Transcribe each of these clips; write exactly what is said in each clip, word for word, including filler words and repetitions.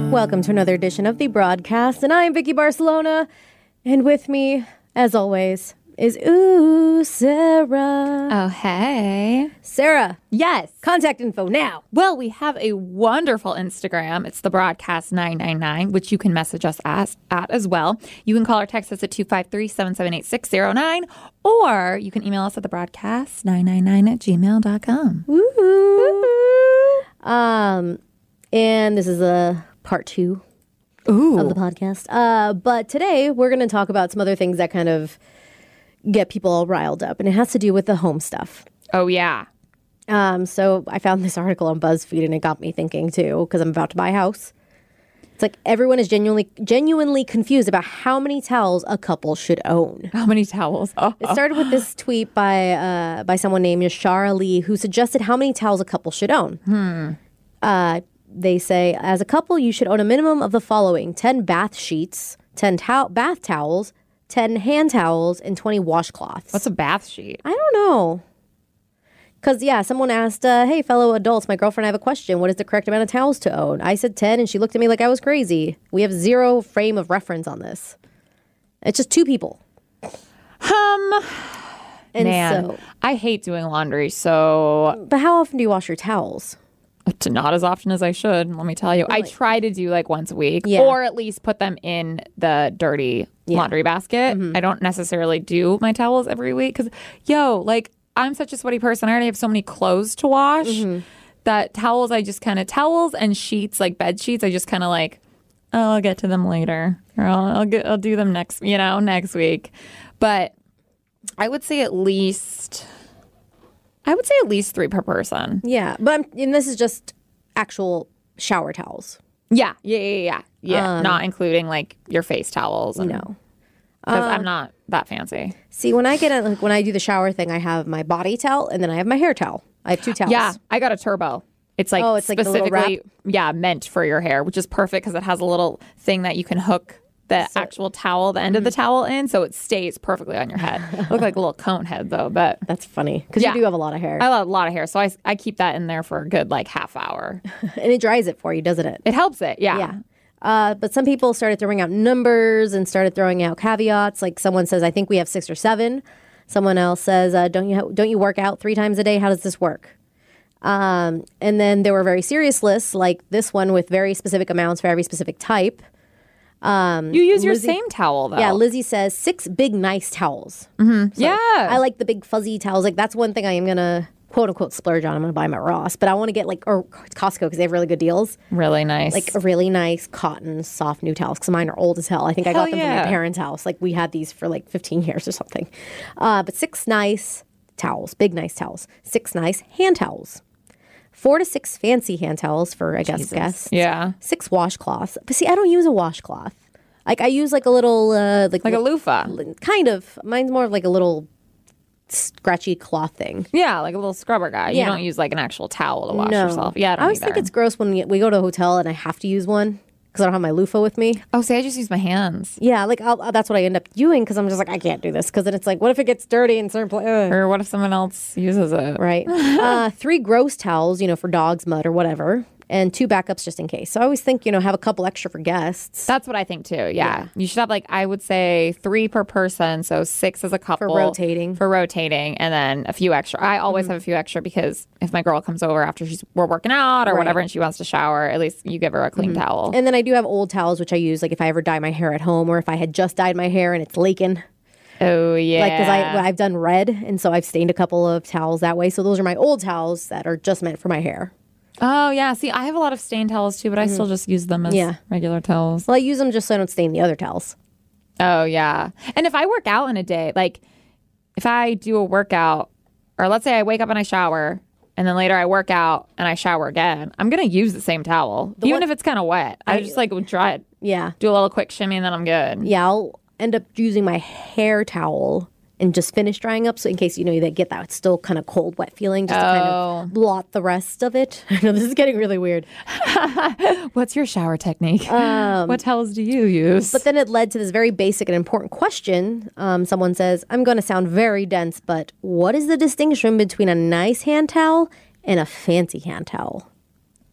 Welcome to another edition of the broadcast, and I'm Vicky Barcelona, and with me, as always, is Ooh, Sarah. Oh, hey. Sarah. Yes. Contact info now. Well, we have a wonderful Instagram. It's the broadcast nine nine nine, which you can message us at, at as well. You can call or text us at two five three, seven seven eight, six zero nine, or you can email us at the broadcast nine nine nine at gmail dot com. Woo-hoo. Um, and this is a part two Ooh. of the podcast. Uh, but today we're going to talk about some other things that kind of get people all riled up, and it has to do with the home stuff. Oh, yeah. Um, so I found this article on BuzzFeed, and it got me thinking too, because I'm about to buy a house. It's like everyone is genuinely genuinely confused about how many towels a couple should own. How many towels? Oh. It started with this tweet by uh, by someone named Yashara Lee, who suggested how many towels a couple should own. Hmm. Uh, they say, as a couple, you should own a minimum of the following: ten bath sheets, ten tow- bath towels, ten hand towels, and twenty washcloths. What's a bath sheet? I don't know. Because, yeah, someone asked, uh, hey, fellow adults, my girlfriend, I have a question. What is the correct amount of towels to own? I said ten, and she looked at me like I was crazy. We have zero frame of reference on this. It's just two people. Um, And man, so, I hate doing laundry, so but how often do you wash your towels? to not as often as I should, let me tell you. I try to do like once a week, Yeah. or at least put them in the dirty Yeah. laundry basket. I don't necessarily do my towels every week because, yo, like I'm such a sweaty person. I already have so many clothes to wash that towels, I just kind of, towels and sheets, like bed sheets, I just kind of like, oh, I'll get to them later, or I'll, I'll, get, I'll do them next, you know, next week. But I would say at least... I would say at least three per person. Yeah, but I'm, and this is just actual shower towels. Yeah, yeah, yeah, yeah. Yeah, Um, not including like your face towels. And, No. because I'm not that fancy. See, when I get a, like when I do the shower thing, I have my body towel and then I have my hair towel. I have two towels. Yeah, I got a turbo. It's like Oh, it's like the little specifically, yeah, meant for your hair, which is perfect because it has a little thing that you can hook the So- actual towel, the end of the towel in, so it stays perfectly on your head. Look like a little cone head though, but That's funny because Yeah. you do have a lot of hair. I have a lot of hair, so I, I keep that in there for a good like half hour. And it dries it for you, doesn't it? It helps it, yeah. Yeah. Uh, but some people started throwing out numbers and started throwing out caveats. Like someone says, I think we have six or seven. Someone else says, uh, don't you ha- don't you work out three times a day? How does this work? Um, and then there were very serious lists, like this one with very specific amounts for every specific type. Um, You use your Lizzie- same towel though. Yeah, Lizzie says six big nice towels. yeah. I like the big fuzzy towels. Like that's one thing I am gonna quote unquote splurge on. I'm gonna buy them at Ross, but I want to get like or Costco because they have really good deals. really nice. Like a really nice cotton soft new towels because mine are old as hell. I think I got Hell them from yeah. my parents' house. Like we had these for like fifteen years or something. Uh, but six nice towels, big nice towels. Six nice hand towels. Four to six fancy hand towels for I guess guests. yeah. Six washcloths. But see, I don't use a washcloth. Like I use like a little uh, like Like a li- loofah. kind of. Mine's more of like a little scratchy cloth thing. Yeah, like a little scrubber guy. You Yeah. don't use like an actual towel to wash No. yourself. Yeah, I don't always either. think it's gross when we we go to a hotel and I have to use one because I don't have my loofah with me. Oh, see, I just use my hands. Yeah, like I'll, that's what I end up doing because I'm just like I can't do this because then it's like what if it gets dirty in certain places? Or what if someone else uses it? Right. uh, three gross towels, you know, for dogs, mud, or whatever, and two backups just in case. So I always think, you know, have a couple extra for guests. That's what I think too. Yeah. Yeah. You should have like, I would say three per person. So six as a couple. rotating. For rotating. And then a few extra. I always Mm-hmm. have a few extra because if my girl comes over after she's we're working out or Right. whatever and she wants to shower, at least you give her a clean towel. And then I do have old towels, which I use like if I ever dye my hair at home or if I had just dyed my hair and it's leaking. oh, yeah. Like, because I've done red, and so I've stained a couple of towels that way. So those are my old towels that are just meant for my hair. Oh, yeah. See, I have a lot of stain towels too, but I still just use them as Mm-hmm. Yeah. regular towels. Well, I use them just so I don't stain the other towels. Oh, yeah. And if I work out in a day, like if I do a workout, or let's say I wake up and I shower, and then later I work out and I shower again, I'm going to use the same towel, even one- if it's kind of wet. I, just like would try it, Yeah. do a little quick shimmy, and then I'm good. Yeah, I'll end up using my hair towel and just finish drying up. So in case, you know, they get that still kind of cold, wet feeling, just to kind Oh. of blot the rest of it. I know this is getting really weird. What's your shower technique? what towels do you use? But then it led to this very basic and important question. Um, someone says, I'm going to sound very dense, but what is the distinction between a nice hand towel and a fancy hand towel?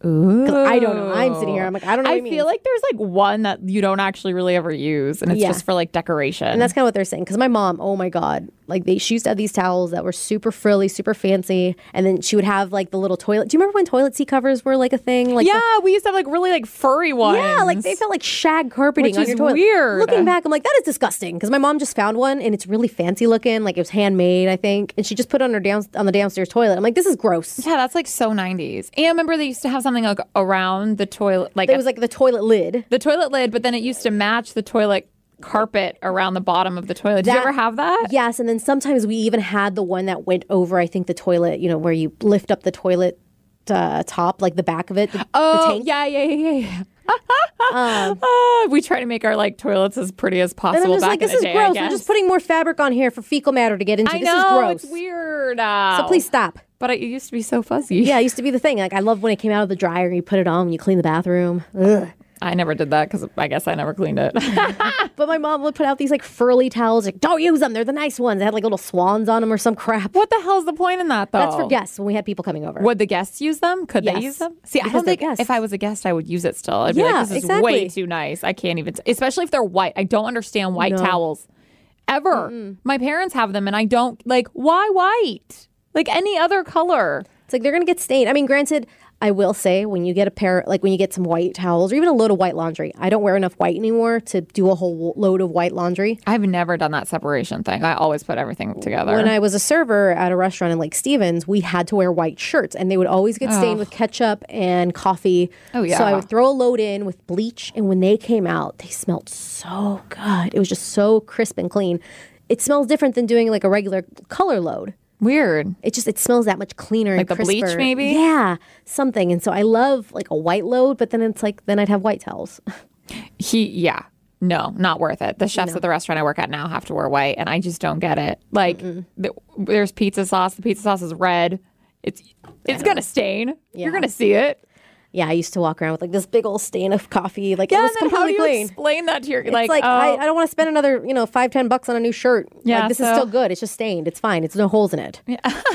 Ooh. I don't know. I'm sitting here. I'm like, I don't know. I what it feel means. like there's like one that you don't actually really ever use, and it's Yeah. just for like decoration. And that's kind of what they're saying. Because my mom, oh my God, like they, she used to have these towels that were super frilly, super fancy. And then she would have like the little toilet. Do you remember when toilet seat covers were like a thing? Like yeah, the, we used to have like really like furry ones. yeah, like they felt like shag carpeting Which on is your toilet. weird. Looking back, I'm like, that is disgusting. Because my mom just found one and it's really fancy looking. Like it was handmade, I think. And she just put it on her down on the downstairs toilet. I'm like, this is gross. Yeah, that's like so nineties. And I remember they used to have something like around the toilet, like It was like the toilet lid. the toilet lid, but then it used to match the toilet carpet around the bottom of the toilet. Did you That- ever have that? Yes, and then sometimes we even had the one that went over, I think, the toilet, you know, where you lift up the toilet uh, top, like the back of it. The, the Oh, tank. yeah, yeah, yeah, yeah. um, uh, we try to make our like toilets as pretty as And possible I'm just back like, in this the is day, I gross. We're guess. just putting more fabric on here for fecal matter to get into. I this know, is gross. it's weird. So please stop. But it used to be so fuzzy. Yeah, it used to be the thing. Like I love when it came out of the dryer and you put it on when you clean the bathroom. Ugh. I never did that because I guess I never cleaned it. But my mom would put out these like furly towels. Like, don't use them. They're the nice ones. They had like little swans on them or some crap. What the hell's the point in that, though? That's for guests when we had people coming over. Would the guests use them? Could Yes. they use them? See, I Because don't they're think guests. if I was a guest, I would use it still. I'd be Yeah, like, this is exactly. way too nice. I can't even, especially if they're white. I don't understand white No. towels ever. My parents have them and I don't, like, why white? Like any other color. It's like they're gonna get stained. I mean, granted, I will say when you get a pair, like when you get some white towels or even a load of white laundry, I don't wear enough white anymore to do a whole load of white laundry. I've never done that separation thing. I always put everything together. When I was a server at a restaurant in Lake Stevens, we had to wear white shirts and they would always get stained with ketchup and coffee. Oh, yeah. So I would throw a load in with bleach. And when they came out, they smelled so good. It was just so crisp and clean. It smells different than doing like a regular color load. Weird. It just it smells that much cleaner Like and the bleach, crisper. maybe? Yeah, something. And so I love like a white load, but then it's like then I'd have white towels. He, yeah. No, not worth it. The chefs at the restaurant I work at now have to wear white, and I just don't get it. Like, the, there's pizza sauce. The pizza sauce is red. It's it's gonna stain. You're gonna see it. Yeah, I used to walk around with like this big old stain of coffee. Like it Yeah, was and then how do completely you clean. explain that to your It's like? like, oh, I, I don't want to spend another, you know, five, ten bucks on a new shirt. Yeah, like, this is so- still good. It's just stained. It's fine. It's no holes in it.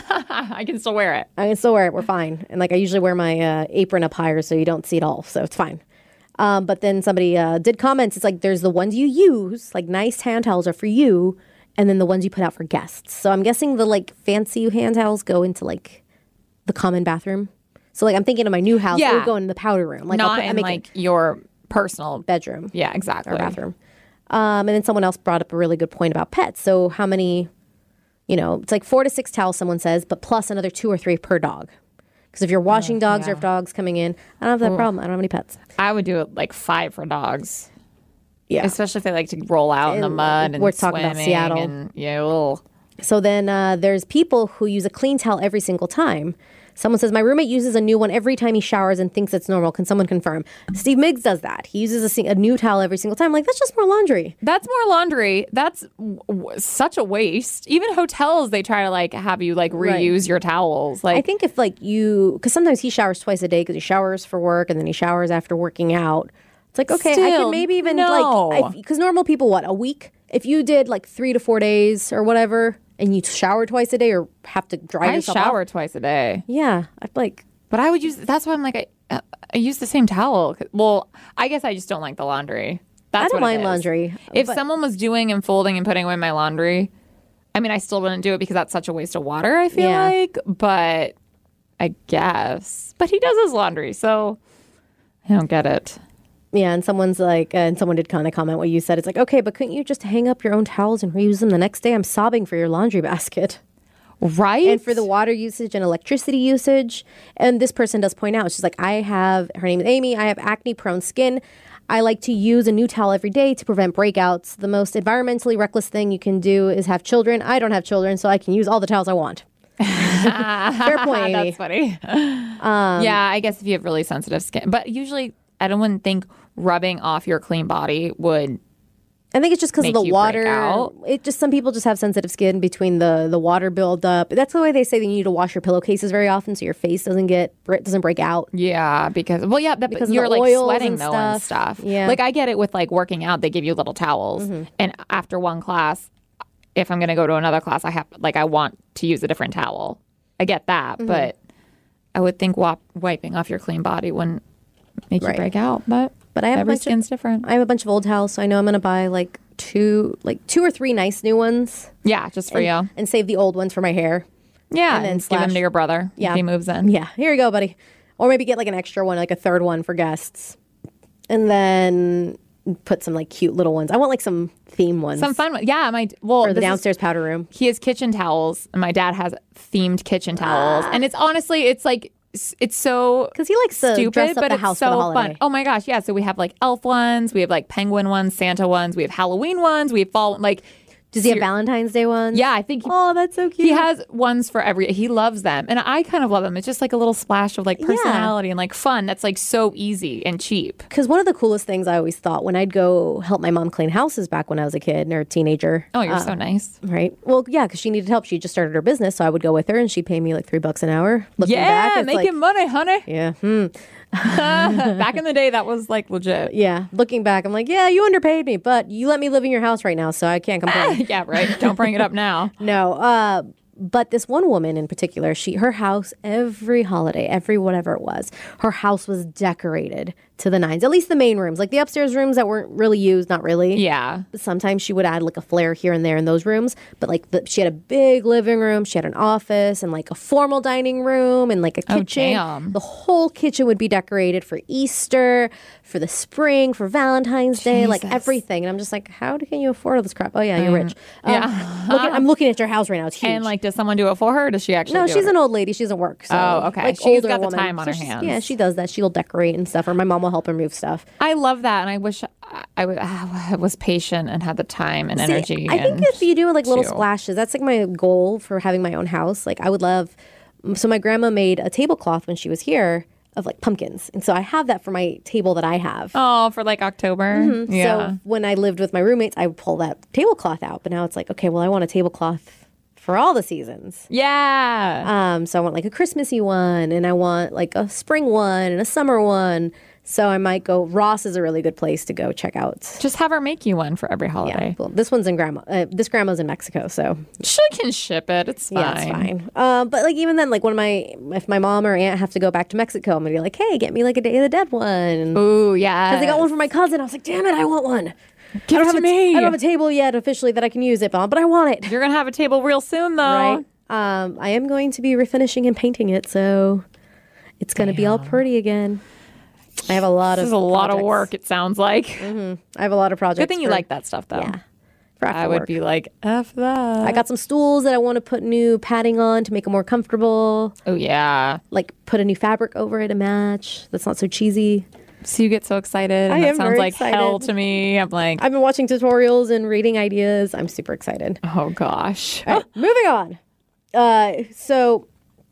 I can still wear it. I can still wear it. We're fine. And like I usually wear my uh, apron up higher so you don't see it all. So it's fine. Um, but then somebody uh, did comments. It's like there's the ones you use, like nice hand towels are for you, and then the ones you put out for guests. So I'm guessing the like fancy hand towels go into like the common bathroom. So like I'm thinking of my new house, it Yeah. would go in the powder room. Like I'll Not put, I in make like your personal. a bedroom. Yeah, exactly. Or bathroom. Um, and then someone else brought up a really good point about pets. So how many, you know, it's like four to six towels, someone says, but plus another two or three per dog. Because if you're washing dogs or yeah. if dogs coming in, I don't have that problem. I don't have any pets. I would do it like five for dogs, Yeah. especially if they like to roll out in the And mud and we're talking about swimming Seattle. And, yeah, ugh. So then uh, there's people who use a clean towel every single time. Someone says, my roommate uses a new one every time he showers and thinks it's normal. Can someone confirm? Steve Miggs does that. He uses a, sing- a new towel every single time. I'm like, that's just more laundry. That's more laundry. That's w- w- such a waste. Even hotels, they try to like have you like Right. reuse your towels. Like I think if like you, because sometimes he showers twice a day because he showers for work and then he showers after working out. It's like, okay, I Still, can maybe even no. like, because normal people, what, a week? If you did like three to four days or whatever and you shower twice a day or have to dry I yourself off. shower twice a day. Yeah. I'd like, But I would use. That's why I'm like I, uh, I use the same towel. Well, I guess I just don't like the laundry. That's I don't what it mind is. laundry, If but- someone was doing and folding and putting away my laundry, I mean, I still wouldn't do it because that's such a waste of water. I feel Yeah. like, but I guess. But he does his laundry, so I don't get it. yeah. And someone's like, uh, and someone did kind of comment what you said. It's like, okay, but couldn't you just hang up your own towels and reuse them the next day? I'm sobbing for your laundry basket. Right? And for the water usage and electricity usage. And this person does point out, she's like, I have, her name is Amy, I have acne prone skin. I like to use a new towel every day to prevent breakouts. The most environmentally reckless thing you can do is have children. I don't have children, so I can use all the towels I want. Fair point, Amy. That's funny. yeah, I guess if you have really sensitive skin, but usually I don't wouldn't think rubbing off your clean body would. I think it's just because of Make the you water. break out? It just some people just have sensitive skin between the the water buildup. That's the way they say that you need to wash your pillowcases very often so your face doesn't get doesn't break out. Yeah, because well, yeah, that, Because of you're the like oils sweating and though and stuff. stuff. Yeah. like I get it with like working out. They give you little towels, and after one class, if I'm going to go to another class, I have like I want to use a different towel. I get that, but I would think wop- wiping off your clean body wouldn't make Right. you break out, but But I have a every bunch skin's of, different. I have a bunch of old towels, so I know I'm gonna buy like two, like two or three nice new ones, Yeah, just for and, you. and save the old ones for my hair. Yeah, and then and give them slash- to your brother Yeah. if he moves in. Yeah, here you go, buddy. Or maybe get like an extra one, like a third one for guests, and then put some like cute little ones. I want like some theme ones. Some fun one. Yeah, my well, for the this is- downstairs powder room. he has kitchen towels, and my dad has themed kitchen towels, and it's honestly, it's like s- it's so Because he likes to stupid, dress up but the it's house so for the holiday. fun. Oh my gosh, yeah! So we have like elf ones, we have like penguin ones, Santa ones, we have Halloween ones, we have fall like. Does he have ser- Valentine's Day ones? Yeah, I think he, Oh, that's so cute. he has ones for every. He loves them, and I kind of love them. It's just like a little splash of like personality and like fun. That's like so easy and cheap. Because one of the coolest things I always thought when I'd go help my mom clean houses back when I was a kid or a teenager. Oh, you're uh, so nice. Right. Well, yeah, because she needed help. She just started her business, so I would go with her, and she'd pay me like three bucks an hour. Looking back, Yeah, it's making like, money, honey. yeah, hmm. Back in the day, that was like legit. yeah. Looking back, I'm like, yeah, you underpaid me, but you let me live in your house right now, so I can't complain. Yeah, right. Don't bring it up now. No, uh, but this one woman in particular, she her house every holiday, every whatever it was, her house was decorated to the nines. At least the main rooms, like the upstairs rooms that weren't really used, not really. Yeah. Sometimes she would add like a flare here and there in those rooms, but like the, she had a big living room, she had an office, and like a formal dining room, and like a Oh, kitchen. damn. The whole kitchen would be decorated for Easter, for the spring, for Valentine's Day, like Jesus. everything. And I'm just like, how can you afford all this crap? Oh yeah, you're rich. Um, yeah. look at, I'm looking at your house right now. It's huge. And like, does someone do it for her? Or does she actually? no, do she's it? an old lady. She doesn't work. So, Oh, okay. Like She's older got the woman. time on So her she's- hands. Yeah, she does that. She'll decorate and stuff, or my mom will help her move stuff. I love that, and I wish I, I w- I was patient and had the time and See, energy. I think and if you do like little to- splashes, that's like my goal for having my own house. Like I would love. So my grandma made a tablecloth when she was here of like pumpkins, and so I have that for my table that I have. Oh, for like October. Yeah. So when I lived with my roommates, I would pull that tablecloth out. But now it's like, okay, well, I want a tablecloth for all the seasons. yeah. Um, so I want like a Christmassy one, and I want like a spring one and a summer one. So I might go. Ross is a really good place to go check out. Just have her make you one for every Yeah, holiday. well, this one's in grandma. Uh, this grandma's in Mexico, so She can ship it. It's fine. yeah, it's fine. Um, but like even then, like when my if my mom or aunt have to go back to Mexico, I'm gonna be like, hey, get me like a Day of the Dead one. Ooh, yeah. Because I got one for my cousin. I was like, damn it, I want one. Give I don't it have to a, me. I don't have a table yet officially that I can use it on, but I want it. You're gonna have a table real soon, though. Right. Um, I am going to be refinishing and painting it, so it's going to be all pretty again. I have a lot This of is a lot of projects. work. It sounds like. I have a lot of projects. Good thing you for- like that stuff, though. Yeah. For after I would work. be like, F that. I got some stools that I want to put new padding on to make them more comfortable. Oh yeah. Like put a new fabric over it to match. That's not so cheesy. So you get so excited. And I that am sounds very like hell excited. to me. I'm like, I've been watching tutorials and reading ideas. I'm super excited. oh gosh. All right, moving on. Uh, so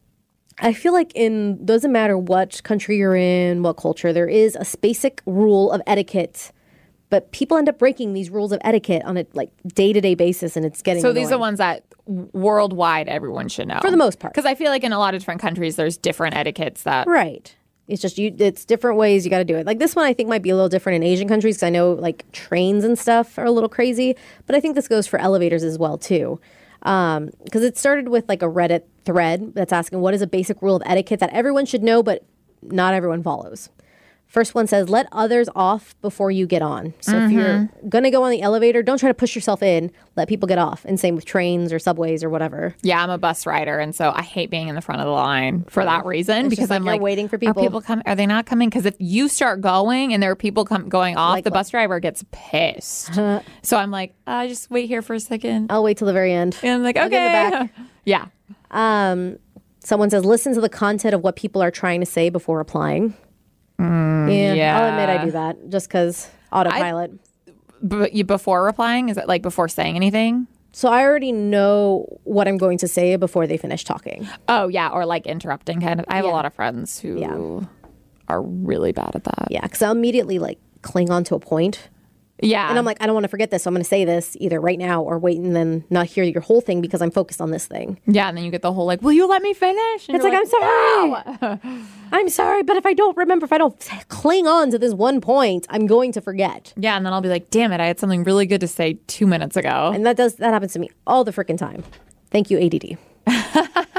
I feel like in doesn't matter what country you're in, what culture, there is a basic rule of etiquette. But people end up breaking these rules of etiquette on a like day to day basis, and it's getting So these are annoying. ones that worldwide everyone should know. For the most part. Because I feel like in a lot of different countries, there's different etiquettes that. Right. It's just you. It's different ways you got to do it. Like this one, I think might be a little different in Asian countries because I know like trains and stuff are a little crazy. But I think this goes for elevators as well too, because it started with like a Reddit thread that's asking what is a basic rule of etiquette that everyone should know, but not everyone follows. First one says, let others off before you get on. So if you're going to go on the elevator, don't try to push yourself in. Let people get off. And same with trains or subways or whatever. Yeah, I'm a bus rider, and so I hate being in the front of the line for that reason. It's because just like I'm you're like, waiting for Are people. people coming? Are they not coming? Because if you start going and there are people come, going off, Like the what? bus driver gets pissed. So I'm like, uh, just wait here for a second. I'll wait till the very end. And I'm like, I'll get in the okay, yeah. Um, someone says, listen to the content of what people are trying to say before replying. yeah, yeah. I'll admit I do that just because autopilot. But you before replying, is it like before saying anything? so I already know what I'm going to say before they finish talking. Oh yeah, or like interrupting kind of. I have Yeah. a lot of friends who Yeah. are really bad at that. Yeah, because I'll immediately like cling on to a point. Yeah, And I'm like, I don't want to forget this. So I'm going to say this either right now or wait and then not hear your whole thing because I'm focused on this thing. yeah, and then you get the whole like, will you let me finish? And It's you're like, I'm sorry. "No." I'm sorry, but if I don't remember, if I don't cling on to this one point, I'm going to forget. Yeah, and then I'll be like, damn it, I had something really good to say two minutes ago. And that does that happens to me all the freaking time. Thank you, A D D.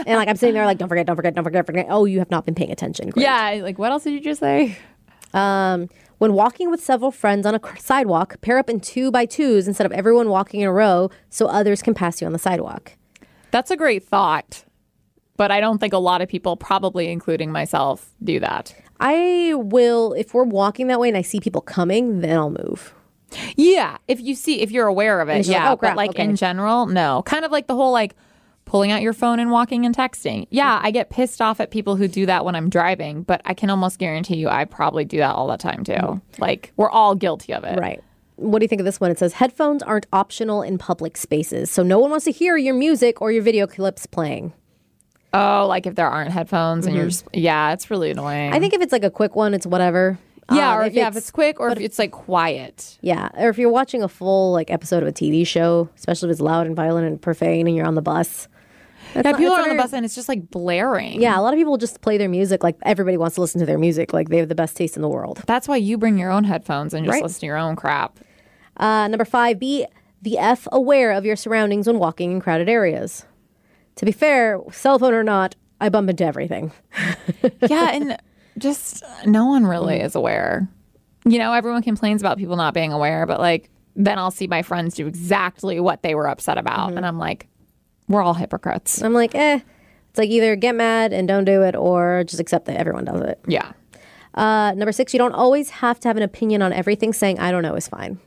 And like I'm sitting there like, don't forget, don't forget, don't forget, forget. Oh, you have not been paying attention. Great. Yeah, like what else did you just say? Um, when walking with several friends on a sidewalk, pair up in two by twos instead of everyone walking in a row so others can pass you on the sidewalk. That's a great thought. But I don't think a lot of people, probably including myself, do that. I will, if we're walking that way and I see people coming, then I'll move. Yeah, if you see, if you're aware of it, you're yeah. like, oh, crap, but like okay. in general, no. Kind of like the whole like pulling out your phone and walking and texting. Yeah, I get pissed off at people who do that when I'm driving, but I can almost guarantee you I probably do that all the time too. Mm-hmm. Like we're all guilty of it. Right. What do you think of this one? It says headphones aren't optional in public spaces, so no one wants to hear your music or your video clips playing. Oh, like if there aren't headphones and mm-hmm. you're just, yeah, it's really annoying. I think if it's like a quick one, it's whatever. Yeah, um, or if yeah, it's, if it's quick or if it's like quiet. Yeah, or if you're watching a full like episode of a T V show, especially if it's loud and violent and profane and you're on the bus. Yeah, not, people are on the your, bus and it's just like blaring. Yeah, a lot of people just play their music like everybody wants to listen to their music. Like they have the best taste in the world. That's why you bring your own headphones and just right. listen to your own crap. Uh, number five, be the F aware of your surroundings when walking in crowded areas. To be fair, cell phone or not, I bump into everything. Yeah, and just no one really is aware. You know, everyone complains about people not being aware, but like then I'll see my friends do exactly what they were upset about. Mm-hmm. And I'm like, we're all hypocrites. I'm like, eh. It's like either get mad and don't do it or just accept that everyone does it. Yeah. Uh, number six, you don't always have to have an opinion on everything. Saying I don't know is fine.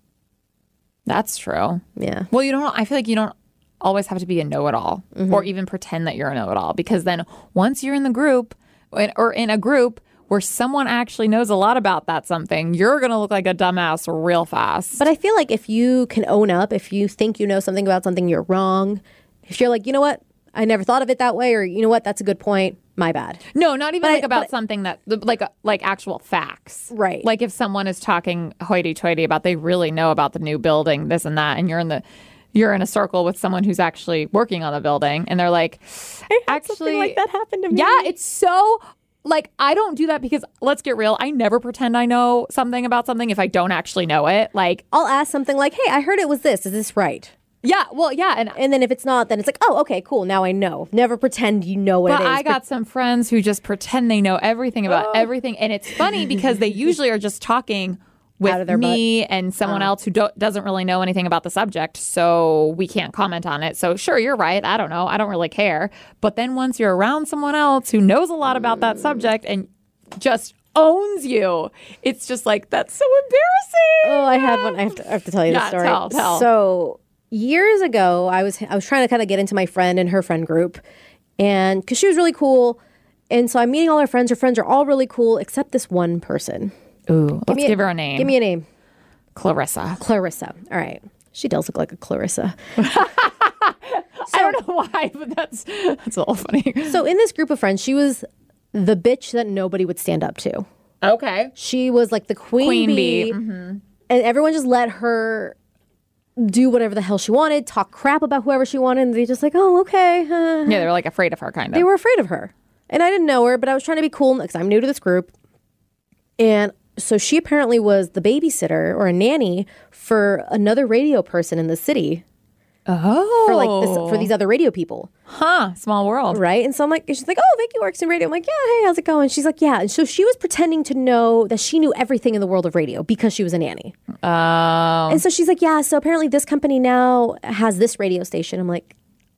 That's true. Yeah. Well, you don't, I feel like you don't always have to be a know-it-all mm-hmm. or even pretend that you're a know-it-all, because then once you're in the group or in a group where someone actually knows a lot about that something, you're going to look like a dumbass real fast. But I feel like if you can own up, if you think you know something about something, you're wrong. If you're like, you know what, I never thought of it that way, or you know what, that's a good point, my bad. No, not even but like I, about something that, like like actual facts. Right. Like if someone is talking hoity-toity about they really know about the new building, this and that, and you're in the you're in a circle with someone who's actually working on the building, and they're like, actually, something like that happened to me. Yeah, it's so, like, I don't do that because, let's get real, I never pretend I know something about something if I don't actually know it. Like, I'll ask something like, hey, I heard it was this. Is this right? Yeah, well, yeah. And, and then if it's not, then it's like, oh, okay, cool. Now I know. Never pretend you know what but it is. I got some friends who just pretend they know everything about oh. everything. And it's funny because they usually are just talking with me butt. and someone uh. else who do- doesn't really know anything about the subject. So we can't comment on it. So sure, you're right. I don't know. I don't really care. But then once you're around someone else who knows a lot about that subject and just owns you, it's just like, that's so embarrassing. Oh, I had one. I have to, I have to tell you yeah, the story. Tell, tell. So years ago, I was I was trying to kind of get into my friend and her friend group, and because she was really cool, and so I'm meeting all her friends. Her friends are all really cool except this one person. Ooh, give let's a, give her a name. Give me a name. Clarissa. Clarissa. All right. She does look like a Clarissa. so, I don't know why, but that's that's a little funny. So in this group of friends, she was the bitch that nobody would stand up to. Okay. She was like the queen, queen bee, bee. Mm-hmm. and everyone just let her do whatever the hell she wanted, talk crap about whoever she wanted, and they just like, oh, okay. Uh. Yeah, they were like afraid of her, kind of. They were afraid of her. And I didn't know her, but I was trying to be cool because I'm new to this group. And so she apparently was the babysitter or a nanny for another radio person in the city. Oh. For like this, for these other radio people. Huh. Small world. Right. And so I'm like, she's like, oh, Vicky works in radio. I'm like, yeah, hey, how's it going? She's like, yeah. And so she was pretending to know that she knew everything in the world of radio because she was a nanny. Oh. And so she's like, yeah, so apparently this company now has this radio station. I'm like,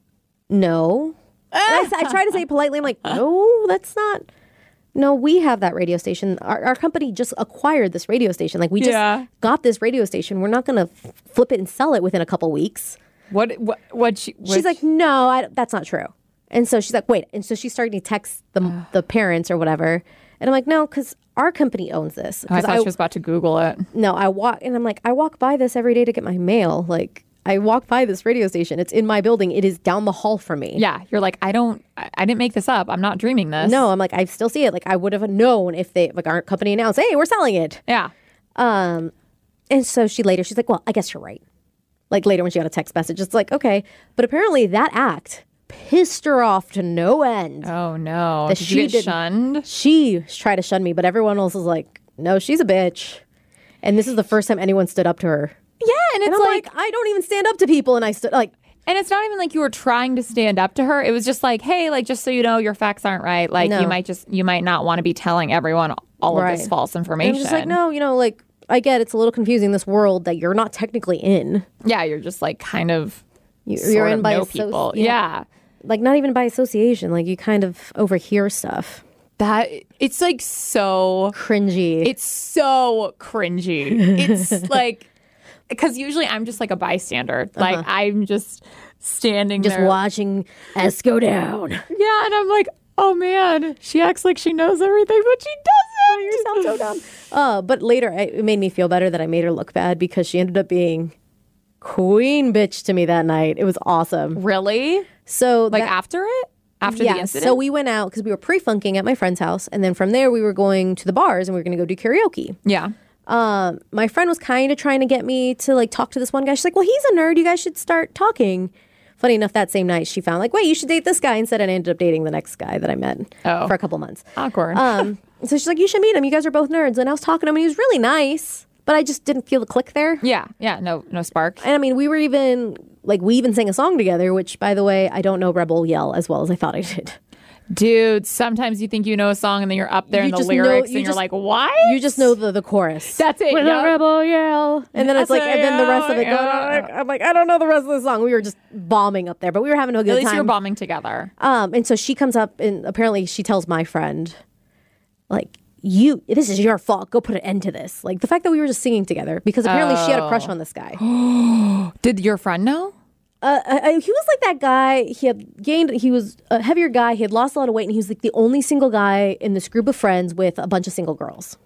no. I, I try to say it politely. I'm like, no, that's not. No, we have that radio station. Our, our company just acquired this radio station. Like we just yeah. got this radio station. We're not going to f- flip it and sell it within a couple weeks. What? What? What? She, what she's like, no, I, that's not true. And so she's like, wait. And so she's starting to text the the parents or whatever. And I'm like, no, because our company owns this. Oh, I thought I, she was about to Google it. No, I walk and I'm like, I walk by this every day to get my mail. Like I walk by this radio station. It's in my building. It is down the hall from me. Yeah, you're like, I don't, I, I didn't make this up. I'm not dreaming this. No, I'm like, I still see it. Like I would have known if they, like our company announced, hey, we're selling it. Yeah. Um, and so she later, she's like, well, I guess you're right. Like later when she got a text message, it's like, okay. But apparently that act pissed her off to no end. Oh no. That did she you get did, shunned? She tried to shun me, but everyone else was like, no, she's a bitch. And this is the first time anyone stood up to her. Yeah, and it's and I'm like, like, I don't even stand up to people, and I stood like And it's not even like you were trying to stand up to her. It was just like, hey, like, just so you know, your facts aren't right. Like, No. you might just, you might not want to be telling everyone all Right. of this false And information. I'm just like, no, you know, like, I get it's a little confusing, this world that you're not technically in. Yeah, you're just like kind of, You, sort you're in of by know asso- people. yeah. Yeah. Like, not even by association. Like, you kind of overhear stuff. That, it's like so, Cringy. it's so cringy. It's like, because usually I'm just like a bystander. Like, I'm just standing just there. watching S go down. Yeah, and I'm like, oh man, she acts like she knows everything, but she doesn't. You sound so dumb. Uh, but later, I, it made me feel better that I made her look bad because she ended up being queen bitch to me that night. It was awesome. Really? So Like that- after it? After yeah, the incident? so we went out because we were pre-funking at my friend's house, and then from there we were going to the bars and we were going to go do karaoke. yeah. Um, my friend was kind of trying to get me to like talk to this one guy. She's like, "Well, he's a nerd. You guys should start talking." Funny enough, that same night she found like, "Wait, you should date this guy instead," and I ended up dating the next guy that I met Oh. for a couple months. Awkward. Um, so she's like, "You should meet him. You guys are both nerds." And I was talking to him, and he was really nice, but I just didn't feel the click there. yeah. Yeah. No, no spark. And I mean, we were even like, we even sang a song together, which, by the way, I don't know Rebel Yell as well as I thought I did. Dude, sometimes you think you know a song and then you're up there You in the just know- lyrics you and just- you're like, what? You just know the, the chorus. That's it. With yeah. a rebel yell. And then it's like, and then the rest of it Yeah, going on. yeah. Like, I'm like, I don't know the rest of the song. We were just bombing up there, but we were having a good At least time. you're bombing together. Um, and so she comes up and apparently she tells my friend, like, you, this is your fault. Go put an end to this. Like the fact that we were just singing together because apparently she had a crush on this guy. Did your friend know? Uh, I, I- he was like that guy. He had gained. He was a heavier guy. He had lost a lot of weight, and he was like the only single guy in this group of friends with a bunch of single girls.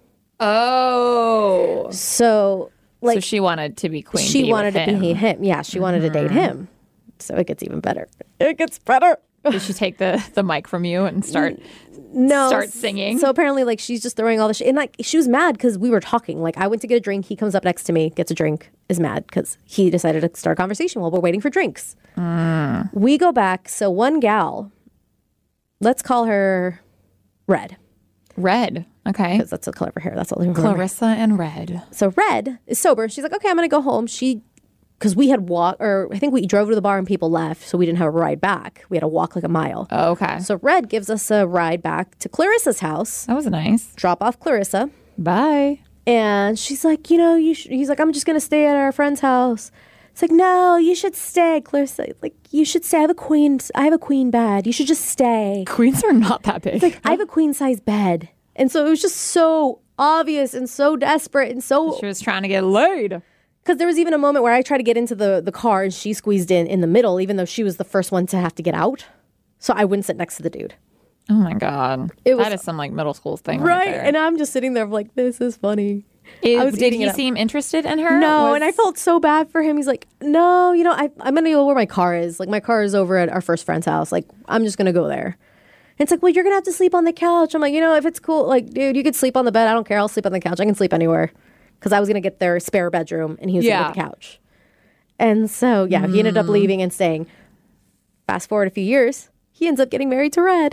Oh. So, like, so she wanted to be queen. she bee wanted with to him. be him. Yeah, she wanted to date him. So it gets even better. It gets better. Did she take the, the mic from you and start No, start singing? So apparently, like, she's just throwing all the shit. And like, she was mad because we were talking. Like, I went to get a drink. He comes up next to me, gets a drink, is mad because he decided to start a conversation while we're waiting for drinks. Mm. We go back. So one gal, let's call her Red. Red. Okay. Because that's a clever hair. That's all I remember. Clarissa and Red. So Red is sober. She's like, okay, I'm going to go home. She, because we had walked, or I think we drove to the bar and people left. So we didn't have a ride back. We had to walk like a mile. Oh, okay. So Red gives us a ride back to Clarissa's house, That was nice. drop off Clarissa. Bye. And she's like, you know, you sh-, he's like, I'm just going to stay at our friend's house. It's like, no, you should stay, Clarissa. Like, you should stay. I have a queen. I have a queen bed. You should just stay. Queens are not that big. Like, I have a queen size bed. And so it was just so obvious and so desperate and so, She was trying to get laid. because there was even a moment where I tried to get into the, the car and she squeezed in in the middle, even though she was the first one to have to get out. So I wouldn't sit next to the dude. Oh my God. It was- that is some like middle school thing. Right. Right. there. And I'm just sitting there like, this is funny. Is- I was did eating he it up. seem interested in her? No, Was- and I felt so bad for him. He's like, no, you know, I, I'm going to go where my car is. Like, my car is over at our first friend's house. Like, I'm just going to go there. And it's like, well, you're going to have to sleep on the couch. I'm like, you know, if it's cool, like, dude, you could sleep on the bed. I don't care. I'll sleep on the couch. I can sleep anywhere. Because I was going to get their spare bedroom and he was Yeah. going to get the couch. And so, yeah, he ended up leaving and staying. Fast forward a few years, he ends up getting married to Red.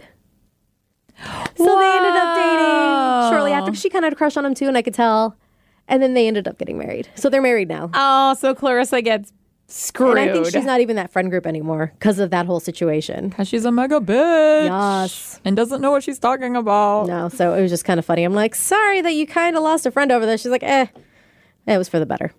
So they ended up dating shortly after. She kind of had a crush on him too, and I could tell. And then they ended up getting married. So they're married now. Oh, so Clarissa gets screwed. And I think she's not even that friend group anymore because of that whole situation. Because she's a mega bitch. Yes. And doesn't know what she's talking about. No, so it was just kind of funny. I'm like, sorry that you kind of lost a friend over this. She's like, eh, it was for the better.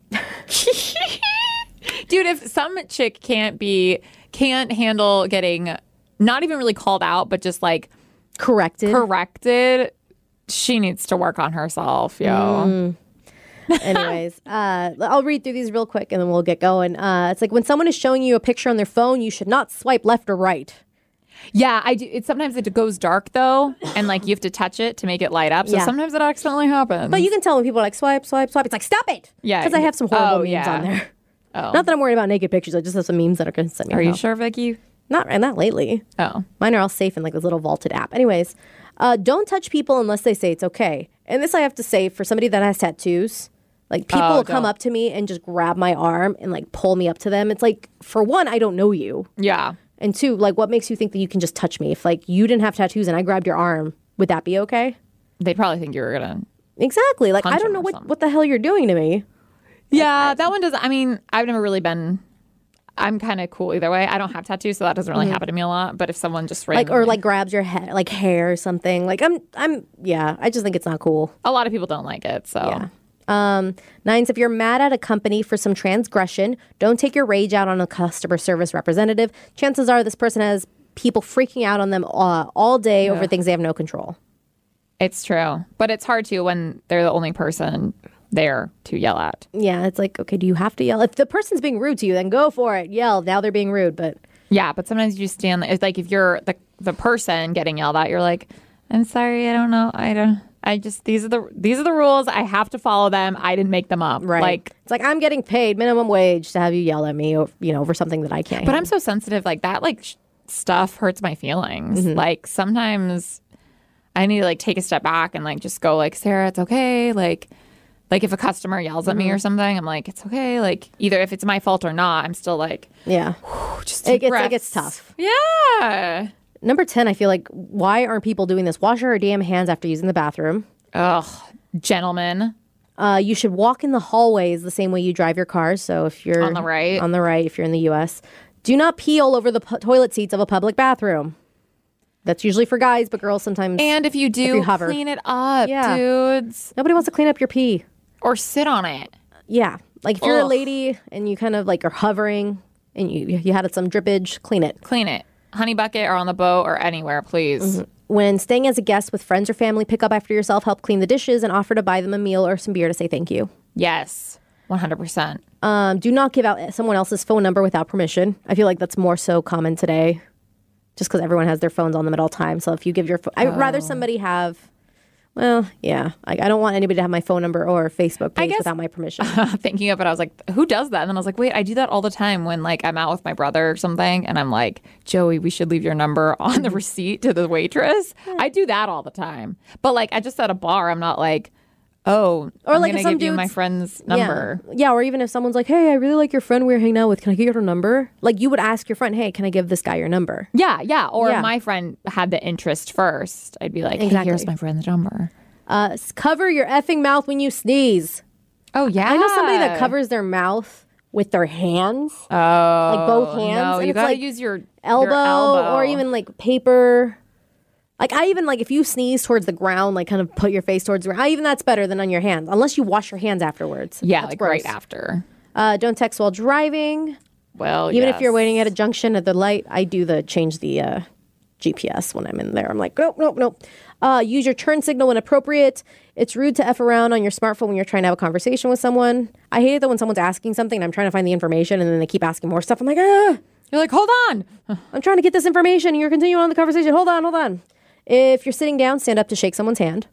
Dude, if some chick can't be, can't handle getting not even really called out, but just like Corrected. corrected, she needs to work on herself, yo. Anyways, uh, I'll read through these real quick and then we'll get going. Uh, it's like when someone is showing you a picture on their phone, you should not swipe left or right. Yeah, I do. It sometimes it goes dark though, and like you have to touch it to make it light up. So Yeah. sometimes it accidentally happens. But you can tell when people are like, swipe, swipe, swipe. It's like, stop it. Yeah. Because I have some horrible Oh, memes yeah. on there. Oh. Not that I'm worried about naked pictures. I just have some memes that are going to send me Are you hell. sure, Vicky? Not, not lately. Oh. Mine are all safe in like this little vaulted app. Anyways, uh, don't touch people unless they say it's okay. And this I have to say for somebody that has tattoos. Like people Oh, will come don't. up to me and just grab my arm and like pull me up to them. It's like, for one, I don't know you. Yeah. And two, like what makes you think that you can just touch me? If like you didn't have tattoos and I grabbed your arm, would that be okay? They probably think you were gonna. Exactly. Like I Punch don't him know or what, something. what the hell you're doing to me. Yeah, that one does. I mean, I've never really been. I'm kind of cool either way. I don't have tattoos, so that doesn't really mm-hmm. happen to me a lot. But if someone just randomly, like or like grabs your head, like hair or something, like I'm, I'm, yeah, I just think it's not cool. A lot of people don't like it, so. Yeah. Um, nines, if you're mad at a company for some transgression, don't take your rage out on a customer service representative. Chances are this person has people freaking out on them uh, all day yeah. over things they have no control. It's true. But it's hard to when they're the only person there to yell at. Yeah, it's like, okay, do you have to yell? If the person's being rude to you, then go for it. Yell. Now they're being rude, but... Yeah, but sometimes you just stand... It's like if you're the the person getting yelled at, you're like, I'm sorry, I don't know. I don't... I just these are the these are the rules. I have to follow them. I didn't make them up. Right. Like it's like I'm getting paid minimum wage to have you yell at me, or, you know, over something that I can't. But handle. I'm so sensitive. Like that, like sh- stuff hurts my feelings. Mm-hmm. Like sometimes I need to like take a step back and like just go like, Sarah, it's okay. Like, like if a customer yells at mm-hmm. me or something, I'm like, it's okay. Like either if it's my fault or not, I'm still like, yeah, whew, just it gets it gets tough. Yeah. Number ten, I feel like, why aren't people doing this? Wash your damn hands after using the bathroom. Ugh, gentlemen. Uh, you should walk in the hallways the same way you drive your car. So if you're on the right, on the right, if you're in the U S, do not pee all over the pu- toilet seats of a public bathroom. That's usually for guys, but girls sometimes. And if you do, if you hover. Clean it up, yeah. dudes. Nobody wants to clean up your pee. Or sit on it. Yeah. Like if you're Ugh. a lady and you kind of like are hovering and you you had some drippage, clean it. Clean it. Honey bucket or on the boat or anywhere, please. Mm-hmm. When staying as a guest with friends or family, pick up after yourself, help clean the dishes, and offer to buy them a meal or some beer to say thank you. Yes, one hundred percent. Um, do not give out someone else's phone number without permission. I feel like that's more so common today just because everyone has their phones on them at all times. So if you give your phone, oh. I'd rather somebody have... Well, yeah. I, I don't want anybody to have my phone number or Facebook page guess, without my permission. Uh, thinking of it, I was like, who does that? And then I was like, wait, I do that all the time when like I'm out with my brother or something. And I'm like, Joey, we should leave your number on the receipt to the waitress. Yeah. I do that all the time. But like, I just at a bar, I'm not like, oh, or I'm like going to give you my friend's number. Yeah. yeah. Or even if someone's like, hey, I really like your friend we were hanging out with. Can I get her number? Like you would ask your friend, hey, can I give this guy your number? Yeah. Yeah. Or yeah. my friend had the interest first. I'd be like, hey, exactly. here's my friend's number. Uh, cover your effing mouth when you sneeze. Oh, yeah. I know somebody that covers their mouth with their hands. Oh. Like both hands. No, and you it's gotta like use your elbow, your elbow or even like paper. Like I even like if you sneeze towards the ground, like kind of put your face towards the ground. I, even that's better than on your hands, unless you wash your hands afterwards. Yeah, that's like gross. right after. Uh, don't text while driving. Well, even yes. if you're waiting at a junction at the light, I do the change the uh, G P S when I'm in there. I'm like, nope, nope, nope. Uh, use your turn signal when appropriate. It's rude to F around on your smartphone when you're trying to have a conversation with someone. I hate it though when someone's asking something and I'm trying to find the information and then they keep asking more stuff. I'm like, ah. You're like, hold on. I'm trying to get this information and you're continuing on the conversation. Hold on, hold on. If you're sitting down, stand up to shake someone's hand.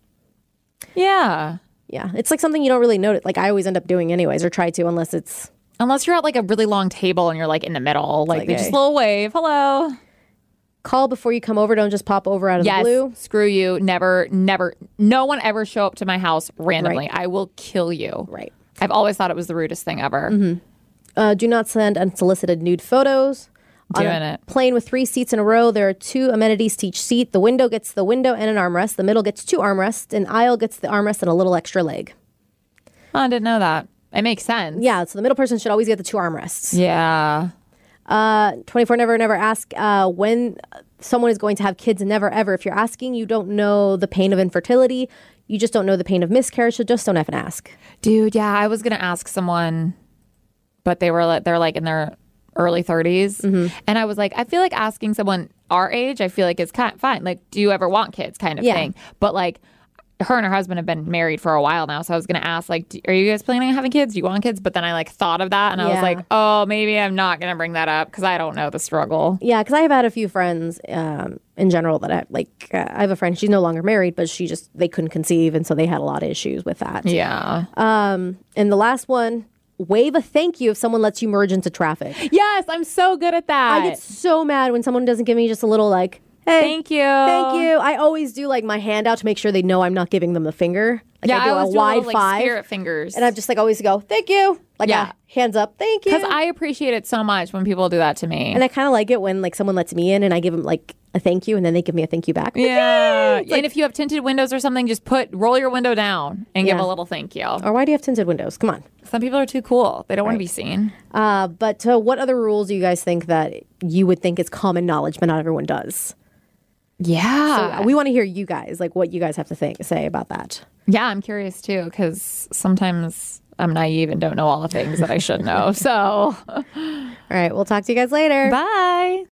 Yeah. Yeah. It's like something you don't really notice. Like I always end up doing anyways, or try to, unless it's... Unless you're at like a really long table and you're like in the middle. Like, like they hey. just a little wave. Hello. Call before you come over. Don't just pop over out of yes, the blue. Screw you. Never, never. No one ever show up to my house randomly. Right. I will kill you. Right. I've always thought it was the rudest thing ever. Mm-hmm. Uh, do not send unsolicited nude photos. Doing On a it. plane with three seats in a row, there are two amenities to each seat. The window gets the window and an armrest. The middle gets two armrests. An aisle gets the armrest and a little extra leg. Oh, I didn't know that. It makes sense. Yeah, so the middle person should always get the two armrests. Yeah. Uh, twenty-four, never, never ask uh, when someone is going to have kids. Never, ever. If you're asking, you don't know the pain of infertility. You just don't know the pain of miscarriage, so just don't effing ask. Dude, yeah, I was going to ask someone, but they were they're like in their early thirties. Mm-hmm. And I was like, I feel like asking someone our age, I feel like it's kind of fine. Like, do you ever want kids kind of yeah. thing? But like, her and her husband have been married for a while now. So I was going to ask, like, do, are you guys planning on having kids? Do you want kids? But then I like thought of that and I yeah. was like, oh, maybe I'm not going to bring that up because I don't know the struggle. Yeah, because I have had a few friends um, in general that I like. Uh, I have a friend, she's no longer married, but she just, they couldn't conceive. And so they had a lot of issues with that. Yeah. Um, and the last one, wave a thank you if someone lets you merge into traffic. Yes, I'm so good at that. I get so mad when someone doesn't give me just a little like, hey, thank you. Thank you. I always do like my hand out to make sure they know I'm not giving them the finger. Like yeah, I do I a do wide a little, like, five. Spirit fingers. And I'm just like always go, thank you. Like yeah. a hands up, thank you. Because I appreciate it so much when people do that to me. And I kind of like it when like someone lets me in and I give them like, a thank you, and then they give me a thank you back. Yeah. Like, and if you have tinted windows or something, just put roll your window down and give Yeah. a little thank you. or why do you have tinted windows? Come on. Some people are too cool. They don't want to Right. be seen. Uh, but uh, what other rules do you guys think that you would think is common knowledge, but not everyone does? Yeah. We want to hear you guys, like what you guys have to think, say about that. yeah, I'm curious too, because sometimes I'm naive and don't know all the things that I should know. So, All right, we'll talk to you guys later. bye.